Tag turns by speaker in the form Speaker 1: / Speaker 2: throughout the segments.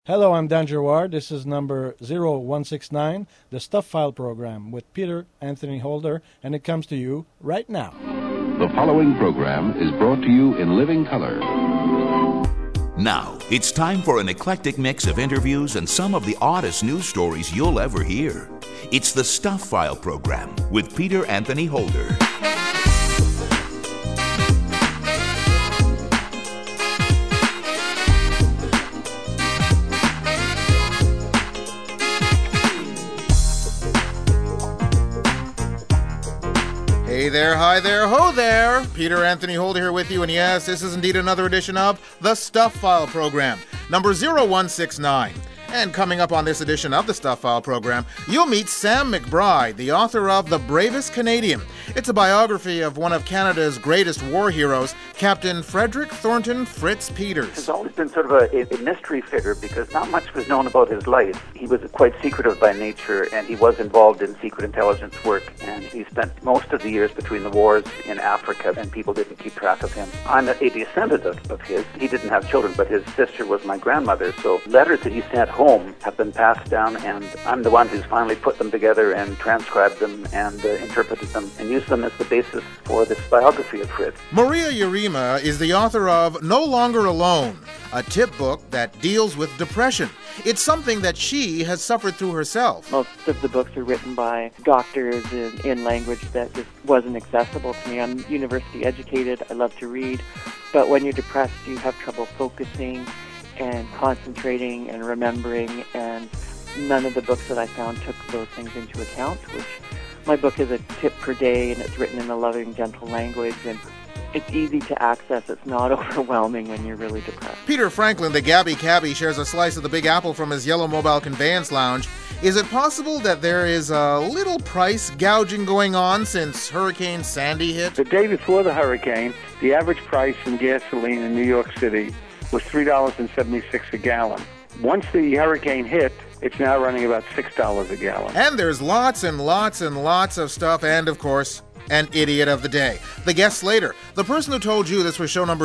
Speaker 1: Hello, I'm Dan Gerard. This is number 0169, the Stuff File program with Peter Anthony Holder, and it comes to you right now.
Speaker 2: The following program is brought to you in living color.
Speaker 3: Now, it's time for an eclectic mix of interviews and some of the oddest news stories you'll ever hear. It's the Stuff File program with Peter Anthony Holder.
Speaker 4: Hey there, hi there, ho there! Peter Anthony Holder here with you, and yes, this is indeed another edition of the Stuff File program, number 0169. And coming up on this edition of the Stuff File program, you'll meet Sam McBride, the author of The Bravest Canadian. It's a biography of one of Canada's greatest war heroes, Captain Frederick Thornton Fritz Peters.
Speaker 5: He's always been sort of a mystery figure because not much was known about his life. He was quite secretive by nature, and he was involved in secret intelligence work, and he spent most of the years between the wars in Africa, and people didn't keep track of him. I'm a descendant of his. He didn't have children, but his sister was my grandmother, so letters that he sent home have been passed down, and I'm the one who's finally put them together and transcribed them and interpreted them and used them as the basis for this biography of Fritz.
Speaker 4: Maria Yarima is the author of No Longer Alone, a tip book that deals with depression. It's something that she has suffered through herself.
Speaker 6: Most of the books are written by doctors in language that just wasn't accessible to me. I'm university educated, I love to read, but when you're depressed you have trouble focusing and concentrating and remembering, and none of the books that I found took those things into account, which my book is a tip per day, and it's written in a loving, gentle language, and it's easy to access. It's not overwhelming when you're really depressed.
Speaker 4: Peter Franklin, the Gabby Cabbie, shares a slice of the Big Apple from his yellow mobile conveyance lounge. Is it possible that there is a little price gouging going on since Hurricane Sandy hit?
Speaker 7: The day before the hurricane, the average price in gasoline in New York City was $3.76 a gallon. Once the hurricane hit, it's now running about $6 a gallon.
Speaker 4: And there's lots and lots and lots of stuff, and of course, an idiot of the day. The guest later, the person who told you this was show number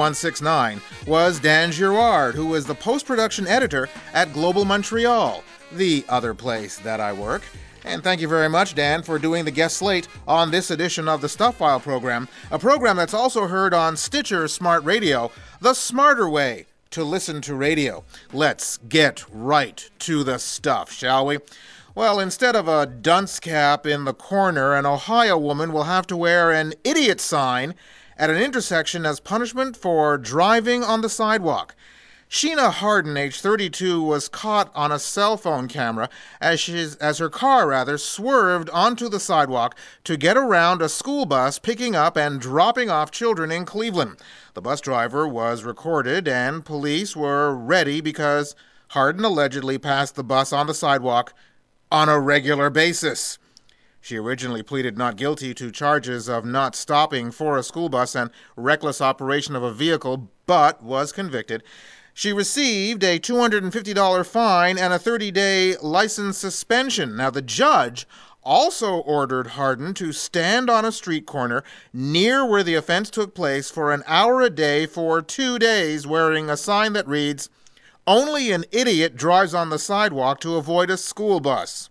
Speaker 4: 0169, was Dan Gerard, who is the post-production editor at Global Montreal, the other place that I work. And thank you very much, Dan, for doing the guest slate on this edition of the Stuff File program, a program that's also heard on Stitcher Smart Radio, the smarter way to listen to radio. Let's get right to the stuff, shall we? Well, instead of a dunce cap in the corner, an Ohio woman will have to wear an idiot sign at an intersection as punishment for driving on the sidewalk. Sheena Harden, age 32, was caught on a cell phone camera as her car swerved onto the sidewalk to get around a school bus picking up and dropping off children in Cleveland. The bus driver was recorded and police were ready because Harden allegedly passed the bus on the sidewalk on a regular basis. She originally pleaded not guilty to charges of not stopping for a school bus and reckless operation of a vehicle, but was convicted. She received a $250 fine and a 30-day license suspension. Now, the judge also ordered Harden to stand on a street corner near where the offense took place for an hour a day for 2 days, wearing a sign that reads, "Only an idiot drives on the sidewalk to avoid a school bus."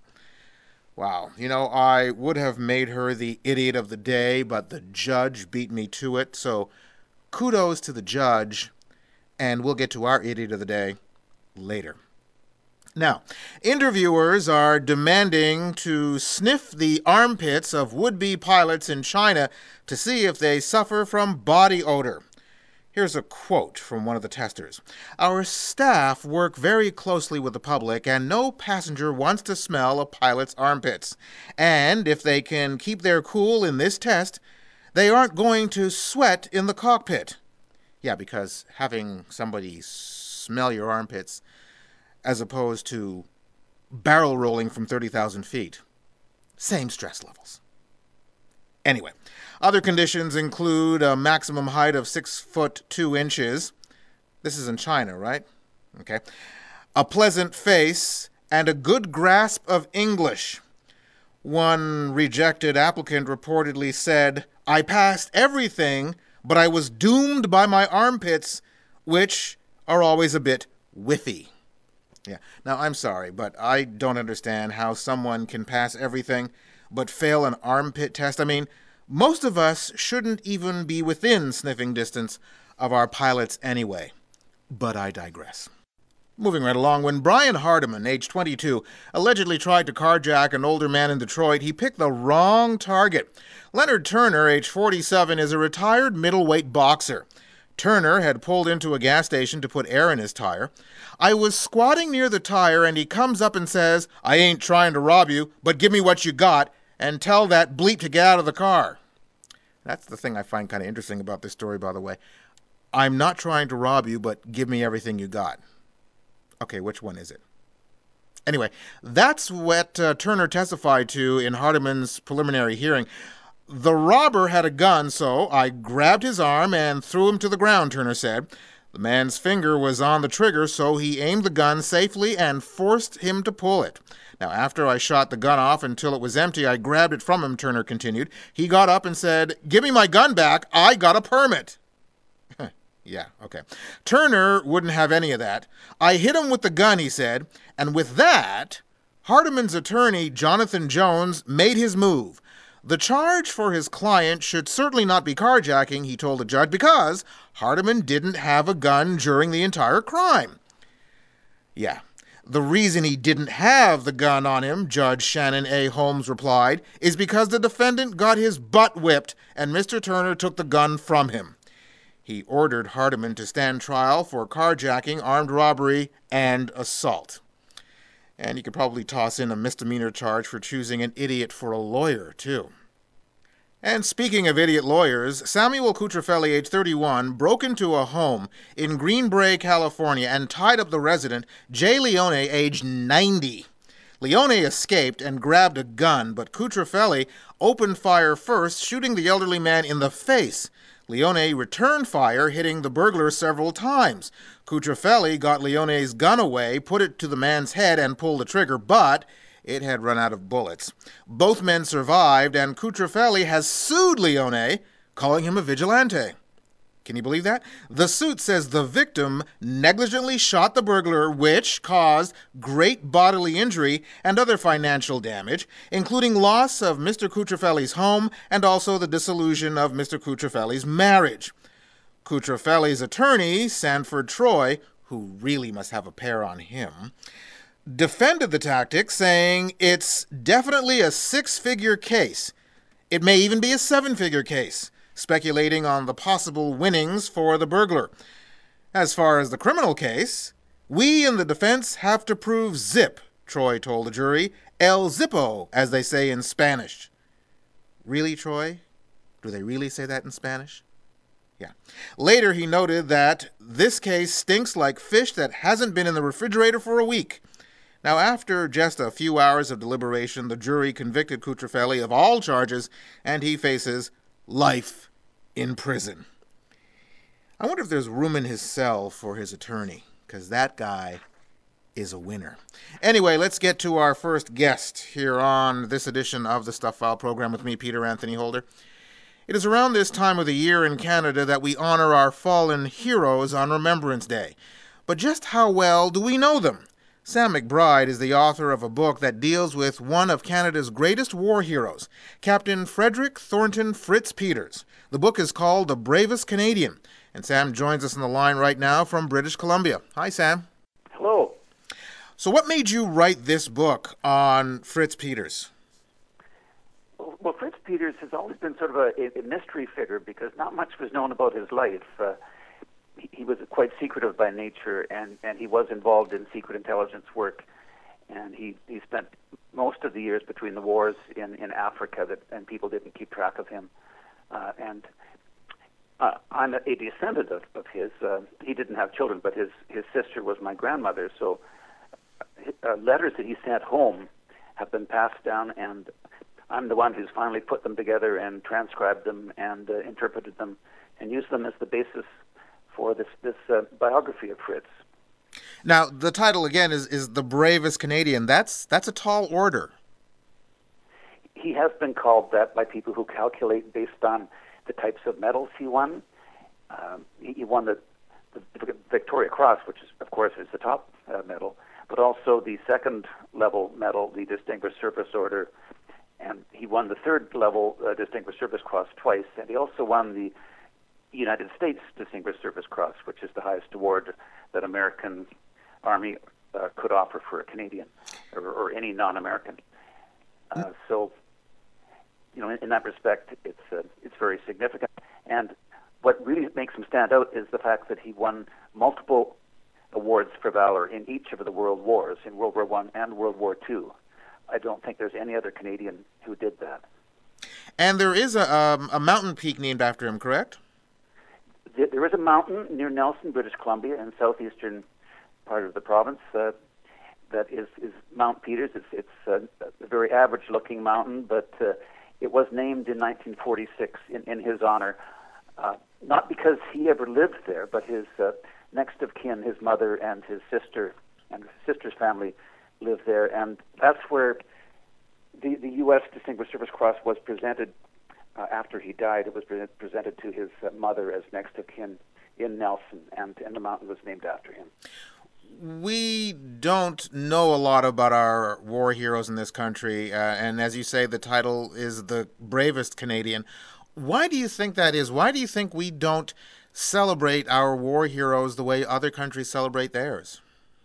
Speaker 4: Wow, I would have made her the idiot of the day, but the judge beat me to it, so kudos to the judge. And we'll get to our idiot of the day later. Now, interviewers are demanding to sniff the armpits of would-be pilots in China to see if they suffer from body odor. Here's a quote from one of the testers. "Our staff work very closely with the public, and no passenger wants to smell a pilot's armpits. And if they can keep their cool in this test, they aren't going to sweat in the cockpit." Yeah, because having somebody smell your armpits as opposed to barrel rolling from 30,000 feet, same stress levels. Anyway, other conditions include a maximum height of 6'2". This is in China, right? Okay. A pleasant face and a good grasp of English. One rejected applicant reportedly said, "I passed everything, but I was doomed by my armpits, which are always a bit whiffy." Yeah. Now, I'm sorry, but I don't understand how someone can pass everything but fail an armpit test. I mean, most of us shouldn't even be within sniffing distance of our pilots anyway. But I digress. Moving right along, when Brian Hardiman, age 22, allegedly tried to carjack an older man in Detroit, he picked the wrong target. Leonard Turner, age 47, is a retired middleweight boxer. Turner had pulled into a gas station to put air in his tire. I was squatting near the tire, and he comes up and says, "I ain't trying to rob you, but give me what you got, and tell that bleep to get out of the car." That's the thing I find kind of interesting about this story, by the way. I'm not trying to rob you, but give me everything you got. Okay, which one is it? Anyway, that's what Turner testified to in Hardiman's preliminary hearing. The robber had a gun, so I grabbed his arm and threw him to the ground, Turner said. The man's finger was on the trigger, so he aimed the gun safely and forced him to pull it. Now, after I shot the gun off until it was empty, I grabbed it from him, Turner continued. He got up and said, "Give me my gun back. I got a permit." Yeah, okay. Turner wouldn't have any of that. "I hit him with the gun," he said, and with that, Hardiman's attorney, Jonathan Jones, made his move. The charge for his client should certainly not be carjacking, he told the judge, because Hardiman didn't have a gun during the entire crime. Yeah, the reason he didn't have the gun on him, Judge Shannon A. Holmes replied, is because the defendant got his butt whipped and Mr. Turner took the gun from him. He ordered Hardiman to stand trial for carjacking, armed robbery, and assault. And you could probably toss in a misdemeanor charge for choosing an idiot for a lawyer, too. And speaking of idiot lawyers, Samuel Cucciafelli, age 31, broke into a home in Green Bay, California, and tied up the resident, Jay Leone, age 90. Leone escaped and grabbed a gun, but Cucciafelli opened fire first, shooting the elderly man in the face. Leone returned fire, hitting the burglar several times. Cucciafelli got Leone's gun away, put it to the man's head, and pulled the trigger, but it had run out of bullets. Both men survived, and Cucciafelli has sued Leone, calling him a vigilante. Can you believe that? The suit says the victim negligently shot the burglar, which caused great bodily injury and other financial damage, including loss of Mr. Cucciafelli's home and also the dissolution of Mr. Cucciafelli's marriage. Cucciafelli's attorney, Sanford Troy, who really must have a pair on him, defended the tactic, saying it's definitely a 6-figure case. It may even be a 7-figure case, speculating on the possible winnings for the burglar. As far as the criminal case, we in the defense have to prove zip, Troy told the jury. El Zippo, as they say in Spanish. Really, Troy? Do they really say that in Spanish? Yeah. Later, he noted that this case stinks like fish that hasn't been in the refrigerator for a week. Now, after just a few hours of deliberation, the jury convicted Cucciafelli of all charges, and he faces life in prison. I wonder if there's room in his cell for his attorney, because that guy is a winner. Anyway, let's get to our first guest here on this edition of the Stuff File program with me, Peter Anthony Holder. It is around this time of the year in Canada that we honor our fallen heroes on Remembrance Day. But just how well do we know them? Sam McBride is the author of a book that deals with one of Canada's greatest war heroes, Captain Frederick Thornton Fritz Peters. The book is called The Bravest Canadian, and Sam joins us on the line right now from British Columbia. Hi, Sam.
Speaker 5: Hello.
Speaker 4: So what made you write this book on Fritz Peters?
Speaker 5: Well, Fritz Peters has always been sort of a mystery figure because not much was known about his life. He was quite secretive by nature, and he was involved in secret intelligence work, and he spent most of the years between the wars in Africa, and people didn't keep track of him. And I'm a descendant of his. He didn't have children, but his sister was my grandmother, so letters that he sent home have been passed down, and I'm the one who's finally put them together and transcribed them and interpreted them and used them as the basis for this biography of Fritz.
Speaker 4: Now, the title, again, is The Bravest Canadian. That's a tall order.
Speaker 5: He has been called that by people who calculate based on the types of medals he won. He won the Victoria Cross, which is, of course, is the top medal, but also the second level medal, the Distinguished Service Order, and he won the third level Distinguished Service Cross twice, and he also won the United States Distinguished Service Cross, which is the highest award that American Army could offer for a Canadian or any non-American. So, in that respect, it's very significant. And what really makes him stand out is the fact that he won multiple awards for valor in each of the world wars, in World War I and World War II. I don't think there's any other Canadian who did that.
Speaker 4: And there is a mountain peak named after him, correct?
Speaker 5: There is a mountain near Nelson, British Columbia, in southeastern part of the province. That is Mount Peters. It's a very average-looking mountain, but it was named in 1946 in his honor, not because he ever lived there, but his next of kin, his mother and his sister, and his sister's family lived there, and that's where the U.S. Distinguished Service Cross was presented after he died. It was presented to his mother as next of kin in Nelson, and the mountain was named after him.
Speaker 4: We don't know a lot about our war heroes in this country, and as you say, the title is the bravest Canadian. Why do you think that is? Why do you think we don't celebrate our war heroes the way other countries celebrate theirs?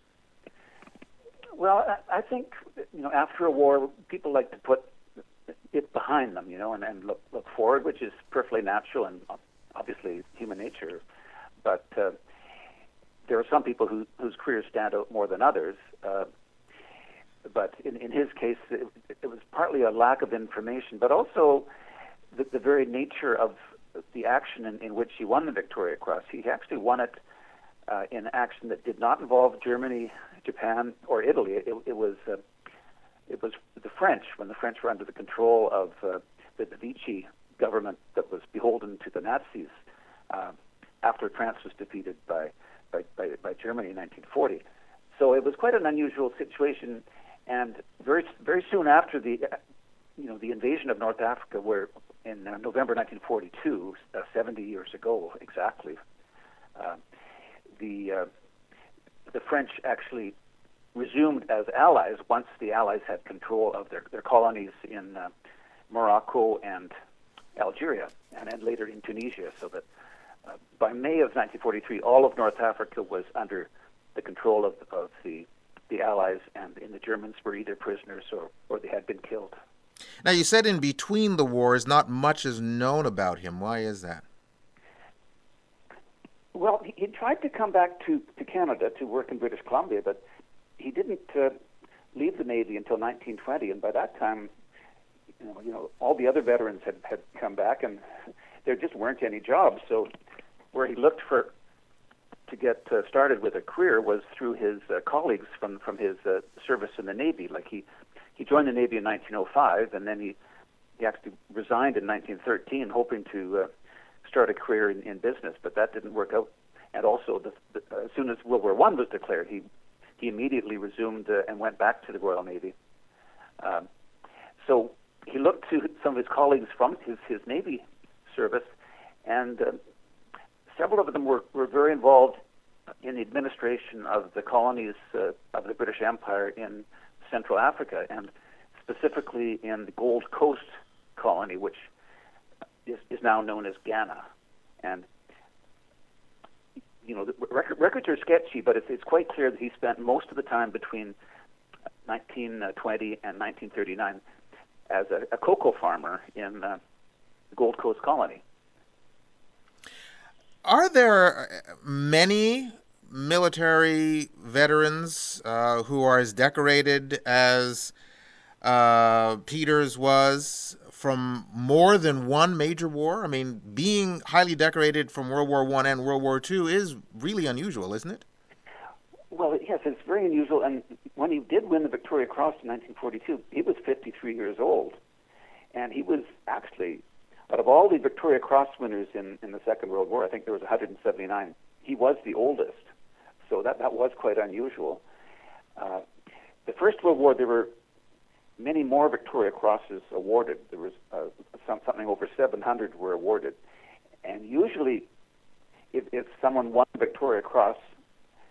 Speaker 5: Well, I think, after a war, people like to put it behind them, and look forward, which is perfectly natural and obviously human nature. But there are some people whose careers stand out more than others. But in his case, it was partly a lack of information, but also the very nature of the action in which he won the Victoria Cross. He actually won it in action that did not involve Germany, Japan, or Italy. It was the French, when the French were under the control of the Vichy government that was beholden to the Nazis after France was defeated by Germany in 1940. So it was quite an unusual situation, and very very soon after the invasion of North Africa, where in November 1942, 70 years ago exactly, the French actually resumed as allies once the Allies had control of their colonies in Morocco and Algeria, and then later in Tunisia, so that by May of 1943, all of North Africa was under the control of the Allies, and the Germans were either prisoners or they had been killed.
Speaker 4: Now, you said in between the wars, not much is known about him. Why is that?
Speaker 5: Well, he tried to come back to Canada to work in British Columbia, but he didn't leave the Navy until 1920, and by that time, all the other veterans had come back, and there just weren't any jobs. So where he looked to get started with a career was through his colleagues from his service in the Navy. Like he joined the Navy in 1905, and then he actually resigned in 1913, hoping to start a career in business, but that didn't work out. And also, as soon as World War I was declared, he immediately resumed and went back to the Royal Navy. So he looked to some of his colleagues from his Navy service, and several of them were very involved in the administration of the colonies of the British Empire in Central Africa, and specifically in the Gold Coast colony, which is now known as Ghana. And the records are sketchy, but it's quite clear that he spent most of the time between 1920 and 1939 as a cocoa farmer in the Gold Coast colony.
Speaker 4: Are there many military veterans who are as decorated as Peters was from more than one major war? I mean, being highly decorated from World War I and World War II is really unusual, isn't it?
Speaker 5: Well, yes, it's very unusual. And when he did win the Victoria Cross in 1942, he was 53 years old. And he was actually, out of all the Victoria Cross winners in the Second World War, I think there was 179, he was the oldest. So that was quite unusual. The First World War, there were many more Victoria Crosses awarded. There was something over 700 were awarded. And usually, if someone won the Victoria Cross,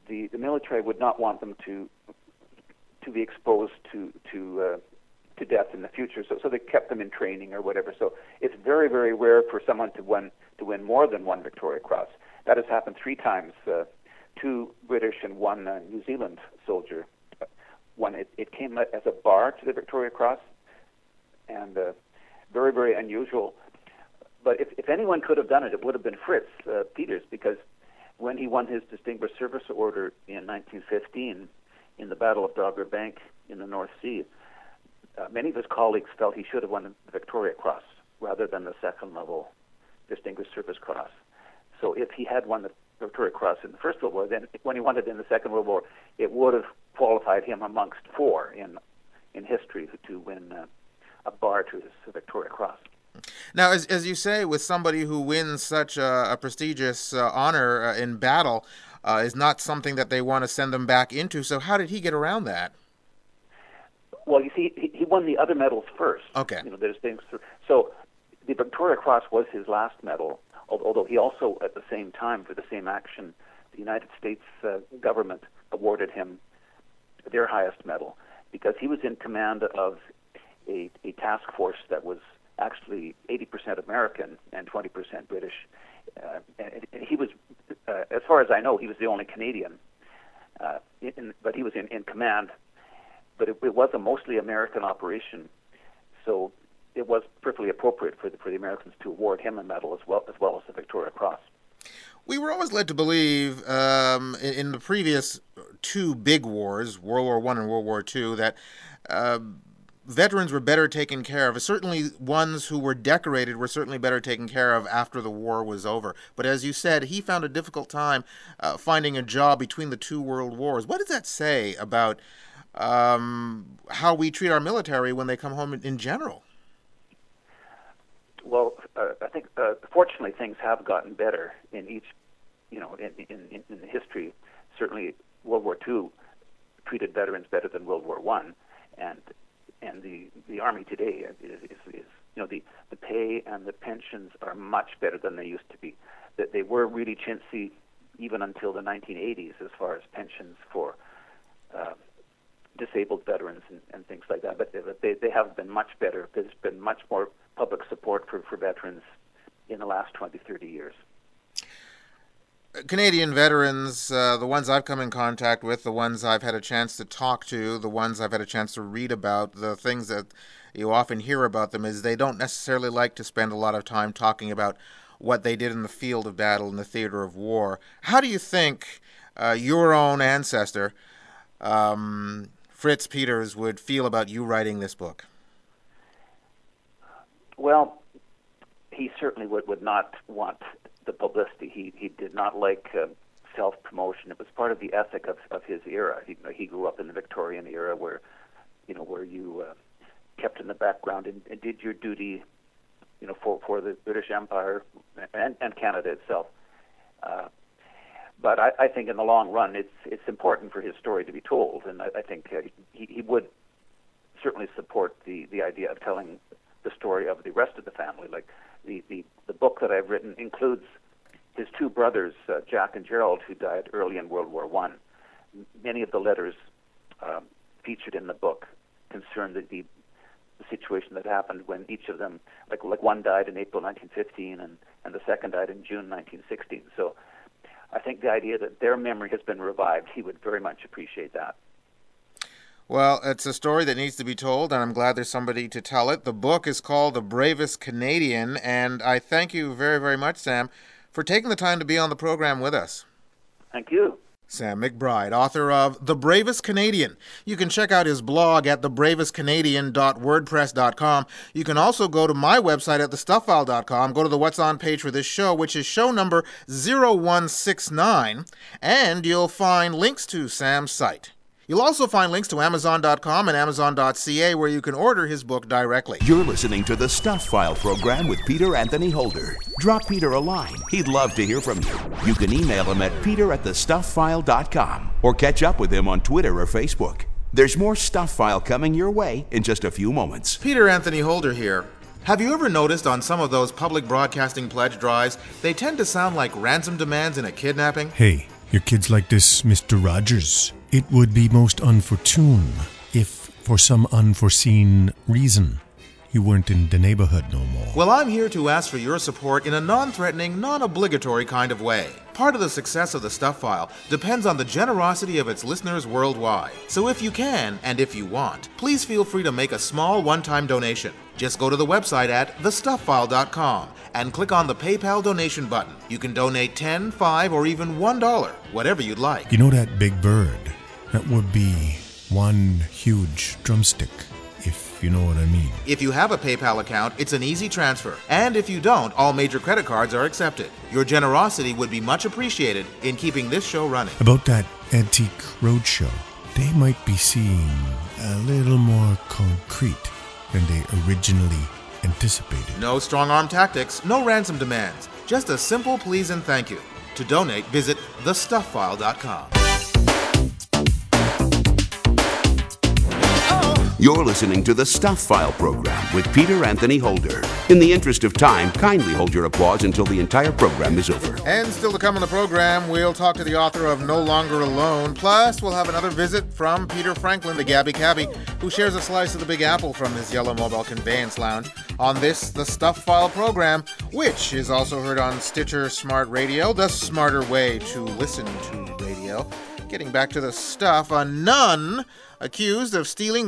Speaker 5: the military would not want them to be exposed to death in the future, so they kept them in training or whatever. So it's very, very rare for someone to win more than one Victoria Cross. That has happened 3 times. 2 British and 1 New Zealand soldier. It came as a bar to the Victoria Cross, and very, very unusual. But if anyone could have done it, it would have been Fritz Peters, because when he won his Distinguished Service Order in 1915 in the Battle of Dogger Bank in the North Sea, many of his colleagues felt he should have won the Victoria Cross rather than the second-level Distinguished Service Cross. So if he had won the Victoria Cross in the First World War, then when he won it in the Second World War, it would have qualified him amongst 4 in history to win a bar to his Victoria Cross.
Speaker 4: Now, as you say, with somebody who wins such a prestigious honor in battle, is not something that they want to send them back into. So how did he get around that?
Speaker 5: Well, you see, he won the other medals first.
Speaker 4: Okay.
Speaker 5: There's things. So the Victoria Cross was his last medal, although he also, at the same time, for the same action, the United States government awarded him their highest medal, because he was in command of a task force that was actually 80% American and 20% British. And he was, as far as I know, he was the only Canadian, but he was in command. But it was a mostly American operation, so it was perfectly appropriate for the Americans to award him a medal as well as the Victoria Cross.
Speaker 4: We were always led to believe in the previous 2 big wars, World War I and World War II, that veterans were better taken care of. Certainly ones who were decorated were certainly better taken care of after the war was over. But as you said, he found a difficult time finding a job between the 2 world wars. What does that say about how we treat our military when they come home in general?
Speaker 5: Well, I think fortunately things have gotten better in each, in the history. Certainly, World War II treated veterans better than World War I, and the Army today is the pay and the pensions are much better than they used to be. That they were really chintzy even until the 1980s as far as pensions for disabled veterans and things like that. But they have been much better. There's been much more public support for veterans in the last 20, 30 years.
Speaker 4: Canadian veterans, the ones I've come in contact with, the ones I've had a chance to talk to, the ones I've had a chance to read about, the things that you often hear about them is they don't necessarily like to spend a lot of time talking about what they did in the field of battle, in the theater of war. How do you think your own ancestor, Fritz Peters, would feel about you writing this book?
Speaker 5: Well, he certainly would not want the publicity. He did not like self-promotion. It was part of the ethic of his era. He grew up in the Victorian era where you kept in the background and did your duty, for the British Empire and Canada itself. But I think in the long run, it's important for his story to be told, and I think he would certainly support the idea of telling the story of the rest of the family. Like the book that I've written includes his 2 brothers, Jack and Gerald, who died early in World War I. Many of the letters featured in the book concern the situation that happened when each of them, like one died in April 1915 and the second died in June 1916. So I think the idea that their memory has been revived, he would very much appreciate that.
Speaker 4: Well, it's a story that needs to be told, and I'm glad there's somebody to tell it. The book is called The Bravest Canadian, and I thank you very, very much, Sam, for taking the time to be on the program with us.
Speaker 5: Thank you.
Speaker 4: Sam McBride, author of The Bravest Canadian. You can check out his blog at thebravestcanadian.wordpress.com. You can also go to my website at thestuffile.com, go to the What's On page for this show, which is show number 0169, and you'll find links to Sam's site. You'll also find links to Amazon.com and Amazon.ca where you can order his book directly.
Speaker 3: You're listening to the Stuff File program with Peter Anthony Holder. Drop Peter a line. He'd love to hear from you. You can email him at peter@thestufffile.com or catch up with him on Twitter or Facebook. There's more Stuff File coming your way in just a few moments.
Speaker 4: Peter Anthony Holder here. Have you ever noticed on some of those public broadcasting pledge drives, they tend to sound like ransom demands in a kidnapping?
Speaker 8: Hey, Your kids like this, Mr. Rogers. It would be most unfortune if, for some unforeseen reason, you weren't in the neighborhood no more.
Speaker 4: Well, I'm here to ask for your support in a non-threatening, non-obligatory kind of way. Part of the success of the Stuff File depends on the generosity of its listeners worldwide. So if you can, and if you want, please feel free to make a small one-time donation. Just go to the website at thestufffile.com and click on the PayPal donation button. You can donate $10, $5, or even $1, whatever you'd like.
Speaker 8: You know that big bird? That would be one huge drumstick, if you know what I mean.
Speaker 4: If you have a PayPal account, it's an easy transfer. And if you don't, all major credit cards are accepted. Your generosity would be much appreciated in keeping this show running.
Speaker 8: About that Antique Roadshow, they might be seeing a little more concrete than they originally anticipated.
Speaker 4: No strong-arm tactics, no ransom demands. Just a simple please and thank you. To donate, visit thestufffile.com.
Speaker 3: You're listening to the Stuff File program with Peter Anthony Holder. In the interest of time, kindly hold your applause until the entire program is over.
Speaker 4: And still to come on the program, we'll talk to the author of No Longer Alone. Plus, we'll have another visit from Peter Franklin, the Gabby Cabbie, who shares a slice of the Big Apple from his yellow mobile conveyance lounge on this, the Stuff File program, which is also heard on Stitcher Smart Radio, the smarter way to listen to radio. Getting back to the stuff, a nun accused of stealing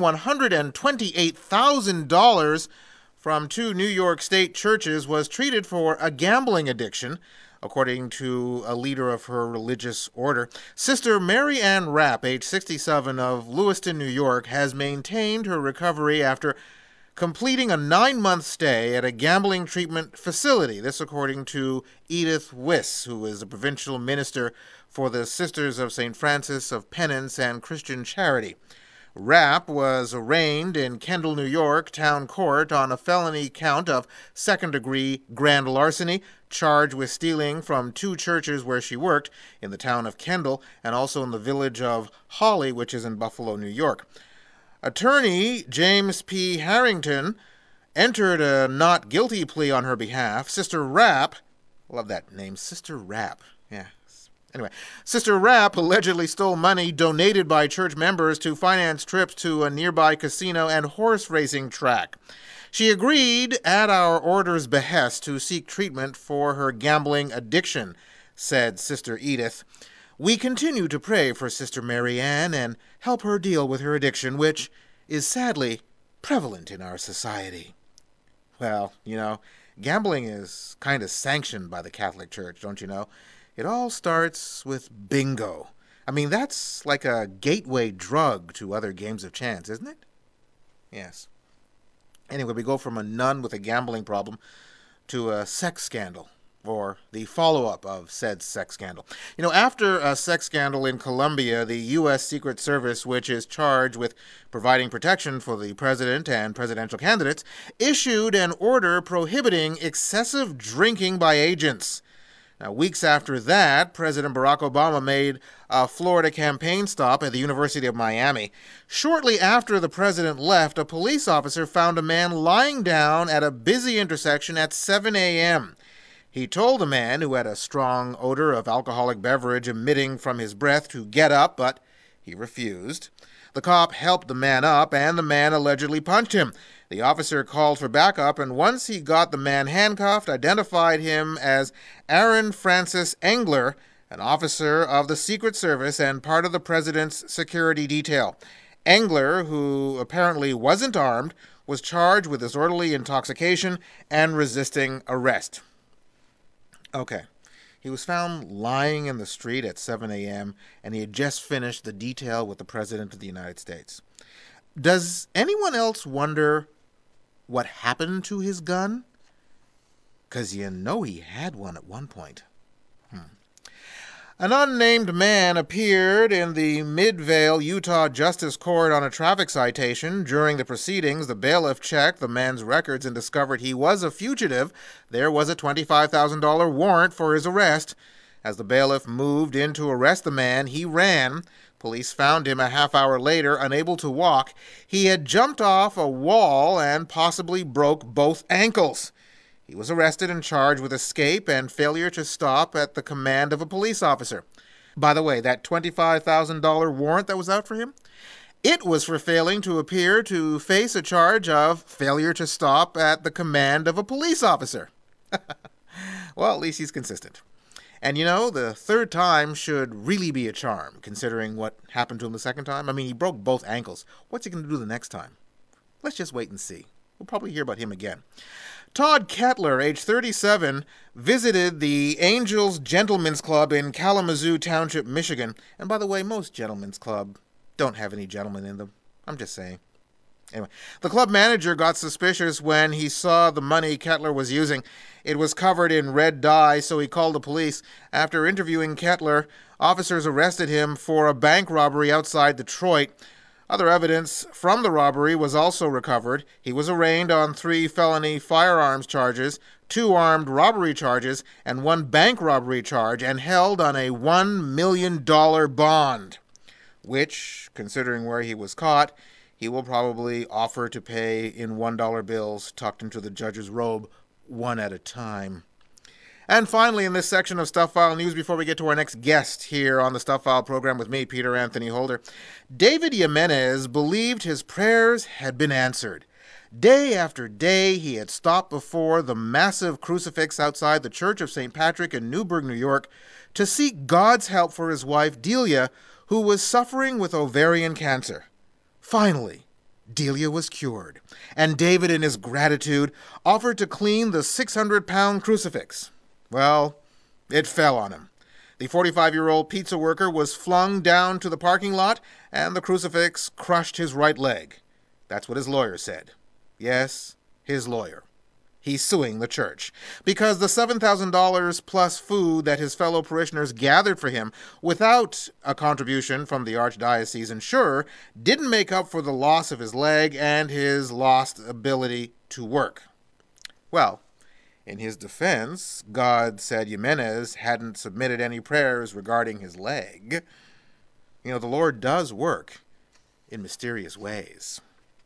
Speaker 4: $128,000 from 2 New York State churches was treated for a gambling addiction, according to a leader of her religious order. Sister Mary Ann Rapp, age 67, of Lewiston, New York, has maintained her recovery after completing a 9-month stay at a gambling treatment facility. This according to Edith Wiss, who is a provincial minister for the Sisters of St. Francis of Penance and Christian Charity. Rapp was arraigned in Kendall, New York, town court on a felony count of second-degree grand larceny, charged with stealing from 2 churches where she worked in the town of Kendall and also in the village of Hawley, which is in Buffalo, New York. Attorney James P. Harrington entered a not guilty plea on her behalf. Sister Rapp, love that name, Sister Rapp, yeah. Anyway, Sister Rapp allegedly stole money donated by church members to finance trips to a nearby casino and horse racing track. She agreed at our order's behest to seek treatment for her gambling addiction, said Sister Edith. We continue to pray for Sister Mary Ann and help her deal with her addiction, which is sadly prevalent in our society. Well, you know, gambling is kind of sanctioned by the Catholic Church, don't you know? It all starts with bingo. I mean, that's like a gateway drug to other games of chance, isn't it? Yes. Anyway, we go from a nun with a gambling problem to a sex scandal, or the follow-up of said sex scandal. You know, after a sex scandal in Colombia, the U.S. Secret Service, which is charged with providing protection for the president and presidential candidates, issued an order prohibiting excessive drinking by agents. Now, weeks after that, President Barack Obama made a Florida campaign stop at the University of Miami. Shortly after the president left, a police officer found a man lying down at a busy intersection at 7 a.m. He told the man, who had a strong odor of alcoholic beverage emitting from his breath, to get up, but he refused. The cop helped the man up, and the man allegedly punched him. The officer called for backup, and once he got the man handcuffed, identified him as Aaron Francis Engler, an officer of the Secret Service and part of the president's security detail. Engler, who apparently wasn't armed, was charged with disorderly intoxication and resisting arrest. Okay. He was found lying in the street at 7 a.m., and he had just finished the detail with the President of the United States. Does anyone else wonder what happened to his gun? 'Cause you know he had one at one point. An unnamed man appeared in the Midvale, Utah Justice Court on a traffic citation. During the proceedings, the bailiff checked the man's records and discovered he was a fugitive. There was a $25,000 warrant for his arrest. As the bailiff moved in to arrest the man, he ran. Police found him a half hour later, unable to walk. He had jumped off a wall and possibly broke both ankles. He was arrested and charged with escape and failure to stop at the command of a police officer. By the way, that $25,000 warrant that was out for him, it was for failing to appear to face a charge of failure to stop at the command of a police officer. Well, at least he's consistent. And you know, the third time should really be a charm, considering what happened to him the second time. I mean, he broke both ankles. What's he going to do the next time? Let's just wait and see. We'll probably hear about him again. Todd Kettler, age 37, visited the Angels Gentlemen's Club in Kalamazoo Township, Michigan. And by the way, most gentlemen's clubs don't have any gentlemen in them. I'm just saying. Anyway, the club manager got suspicious when he saw the money Kettler was using. It was covered in red dye, so he called the police. After interviewing Kettler, officers arrested him for a bank robbery outside Detroit. Other evidence from the robbery was also recovered. He was arraigned on 3 felony firearms charges, 2 armed robbery charges, and 1 bank robbery charge, and held on a $1 million bond, which, considering where he was caught, he will probably offer to pay in $1 bills tucked into the judge's robe, one at a time. And finally, in this section of Stuff File News, before we get to our next guest here on the Stuff File program with me, Peter Anthony Holder, David Jimenez believed his prayers had been answered. Day after day, he had stopped before the massive crucifix outside the Church of St. Patrick in Newburgh, New York, to seek God's help for his wife, Delia, who was suffering with ovarian cancer. Finally, Delia was cured, and David, in his gratitude, offered to clean the 600-pound crucifix. Well, it fell on him. The 45-year-old pizza worker was flung down to the parking lot, and the crucifix crushed his right leg. That's what his lawyer said. Yes, his lawyer. He's suing the church because the $7,000 plus food that his fellow parishioners gathered for him without a contribution from the archdiocese insurer didn't make up for the loss of his leg and his lost ability to work. Well, in his defense, God said Jimenez hadn't submitted any prayers regarding his leg. You know, the Lord does work in mysterious ways.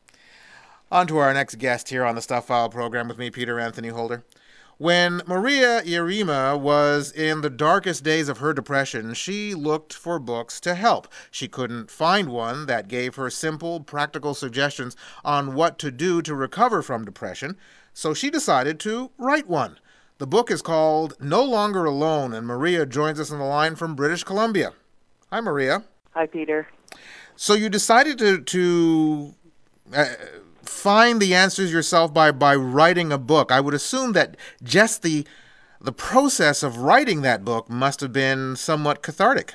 Speaker 4: On to our next guest here on the Stuff File program with me, Peter Anthony Holder. When Maria Yerima was in the darkest days of her depression, she looked for books to help. She couldn't find one that gave her simple, practical suggestions on what to do to recover from depression, so she decided to write one. The book is called No Longer Alone, and Maria joins us on the line from British Columbia. Hi, Maria.
Speaker 6: Hi, Peter.
Speaker 4: So you decided to find the answers yourself by writing a book. I would assume that just the process of writing that book must have been somewhat cathartic.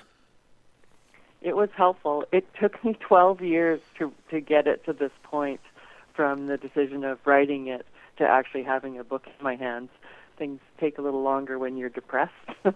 Speaker 6: It was helpful. It took me 12 years to get it to this point, from the decision of writing it to actually having a book in my hands. Things take a little longer when you're depressed.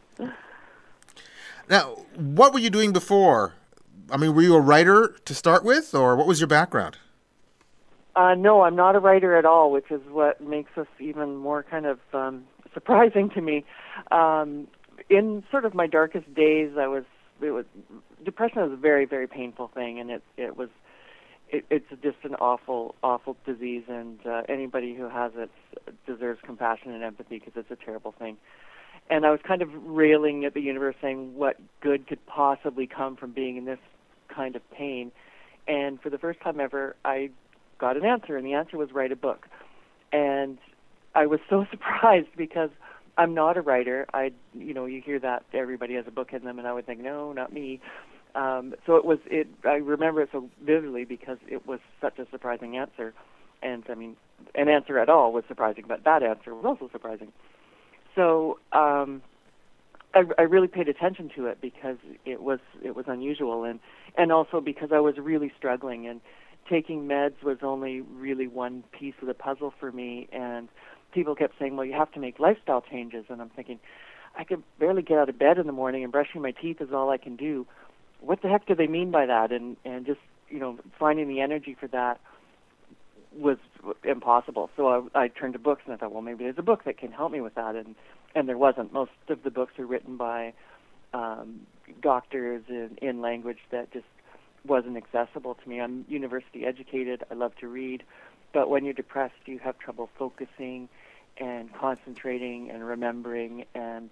Speaker 4: Now, what were you doing before? I mean, were you a writer to start with, or what was your background?
Speaker 6: No, I'm not a writer at all, which is what makes us even more kind of surprising to me. In sort of my darkest days, depression is a very, very painful thing, and it's just an awful, awful disease, and anybody who has it deserves compassion and empathy because it's a terrible thing. And I was kind of railing at the universe, saying what good could possibly come from being in this kind of pain. And for the first time ever, I got an answer, and the answer was write a book. And I was so surprised because I'm not a writer. You hear that everybody has a book in them, and I would think, no, not me. So I remember it so vividly because it was such a surprising answer. And I mean, an answer at all was surprising, but that answer was also surprising. So I really paid attention to it because it was unusual, and also because I was really struggling, and taking meds was only really one piece of the puzzle for me. And people kept saying, well, you have to make lifestyle changes. And I'm thinking, I could barely get out of bed in the morning, and brushing my teeth is all I can do. What the heck do they mean by that? And just, finding the energy for that was impossible. So I turned to books, and I thought, well, maybe there's a book that can help me with that. And there wasn't. Most of the books are written by doctors in language that just wasn't accessible to me. I'm university educated. I love to read. But when you're depressed, you have trouble focusing and concentrating and remembering. And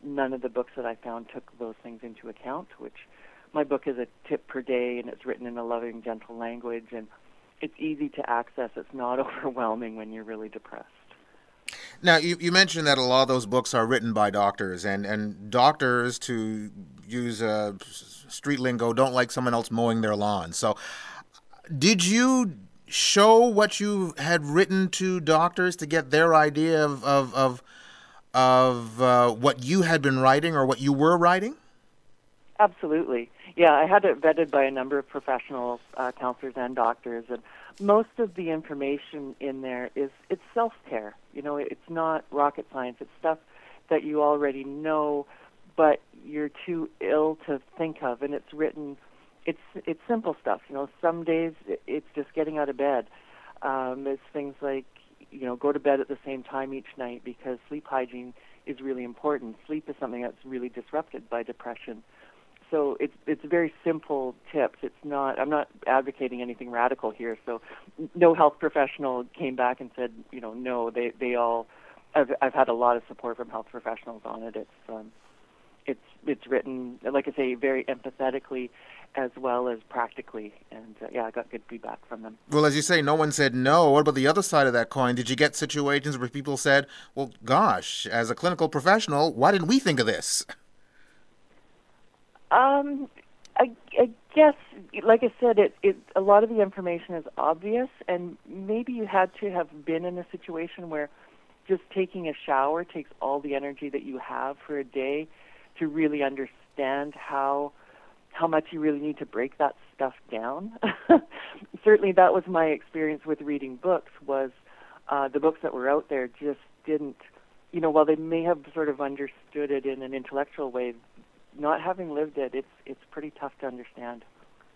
Speaker 6: none of the books that I found took those things into account, which my book is a tip per day, and it's written in a loving, gentle language, and it's easy to access. It's not overwhelming when you're really depressed.
Speaker 4: Now, you mentioned that a lot of those books are written by doctors, and doctors, to use street lingo, don't like someone else mowing their lawn. So did you show what you had written to doctors to get their idea of what you had been writing or what you were writing?
Speaker 6: Absolutely. Yeah, I had it vetted by a number of professionals, counselors and doctors, and most of the information in there it's self-care. You know, it's not rocket science. It's stuff that you already know, but you're too ill to think of, and it's written. It's simple stuff. You know, some days it's just getting out of bed. It's things like, you know, go to bed at the same time each night because sleep hygiene is really important. Sleep is something that's really disrupted by depression. So it's very simple tips. I'm not advocating anything radical here. So no health professional came back and said, you know, no, they all. I've had a lot of support from health professionals on it. It's written, like I say, very empathetically as well as practically, and I got good feedback from them.
Speaker 4: Well, as you say, no one said no. What about the other side of that coin? Did you get situations where people said, well, gosh, as a clinical professional, why didn't we think of this?
Speaker 6: I guess, like I said, a lot of the information is obvious, and maybe you had to have been in a situation where just taking a shower takes all the energy that you have for a day to really understand how much you really need to break that stuff down. Certainly that was my experience with reading books, was the books that were out there just didn't, you know, while they may have sort of understood it in an intellectual way, not having lived it, it's pretty tough to understand.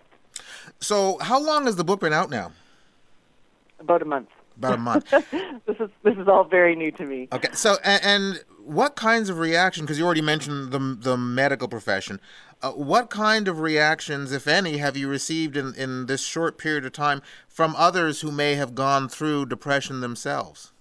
Speaker 4: So how long has the book been out now?
Speaker 6: About a month.
Speaker 4: About a month.
Speaker 6: This is all very new to me.
Speaker 4: Okay. So and what kinds of reaction? Because you already mentioned the medical profession. What kind of reactions, if any, have you received in this short period of time from others who may have gone through depression themselves?